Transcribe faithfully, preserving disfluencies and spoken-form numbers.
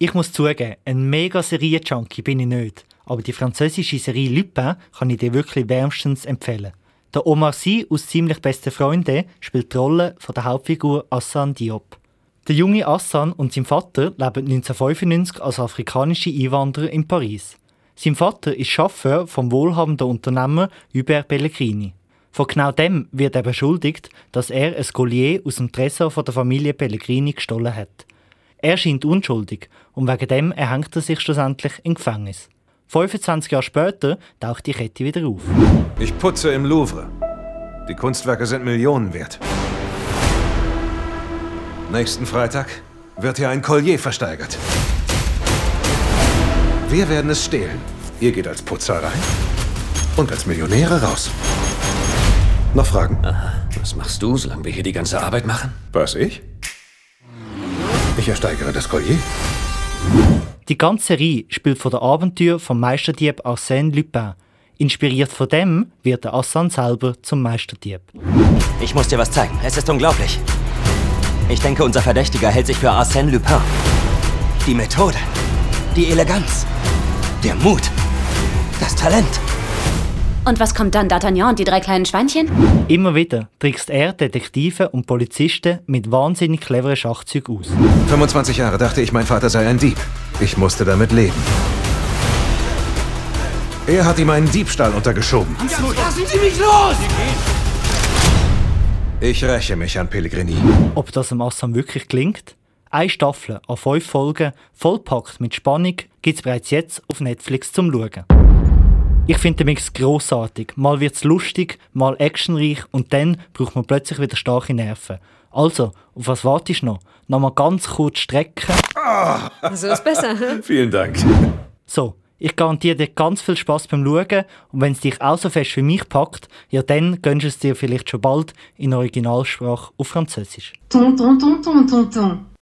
Ich muss zugeben, ein mega Serie-Junkie bin ich nicht. Aber die französische Serie Lupin kann ich dir wirklich wärmstens empfehlen. Der Omar Sy aus «Ziemlich beste Freunde» spielt die Rolle von der Hauptfigur Hassan Diop. Der junge Hassan und sein Vater leben neunzehnhundertfünfundneunzig als afrikanische Einwanderer in Paris. Sein Vater ist Chauffeur vom wohlhabenden Unternehmer Hubert Pellegrini. Von genau dem wird er beschuldigt, dass er ein Collier aus dem Tresor von der Familie Pellegrini gestohlen hat. Er scheint unschuldig und wegen dem erhängt er sich schlussendlich im Gefängnis. fünfundzwanzig Jahre später taucht die Kette wieder auf. Ich putze im Louvre. Die Kunstwerke sind Millionen wert. Nächsten Freitag wird hier ein Collier versteigert. Wir werden es stehlen. Ihr geht als Putzer rein und als Millionäre raus. Noch Fragen? Aha. Was machst du, solange wir hier die ganze Arbeit machen? Was, ich? Ich ersteigere das Collier. Die ganze Serie spielt von den Abenteuern vom Meisterdieb Arsène Lupin. Inspiriert von dem wird der Hassan selber zum Meisterdieb. Ich muss dir was zeigen. Es ist unglaublich. Ich denke, unser Verdächtiger hält sich für Arsène Lupin. Die Methode, die Eleganz, der Mut, das Talent. Und was kommt dann, D'Artagnan und die drei kleinen Schweinchen? Immer wieder trickst er Detektive und Polizisten mit wahnsinnig cleveren Schachzügen aus. fünfundzwanzig Jahre dachte ich, mein Vater sei ein Dieb. Ich musste damit leben. Er hat ihm einen Diebstahl untergeschoben. Lassen Sie mich los! Ich räche mich an Pellegrini. Ob das dem Hassan wirklich gelingt? Eine Staffel an fünf Folgen, vollpackt mit Spannung, gibt es bereits jetzt auf Netflix zum Schauen. Ich finde den Mix grossartig. Mal wird es lustig, mal actionreich und dann braucht man plötzlich wieder starke Nerven. Also, auf was wartest du noch? Nochmal ganz kurz strecken. So ist besser, hm? Vielen Dank. So, ich garantiere dir ganz viel Spass beim Schauen und wenn es dich auch so fest wie mich packt, ja dann gönnst du es dir vielleicht schon bald in Originalsprache auf Französisch. Ton, ton, ton, ton, ton, ton.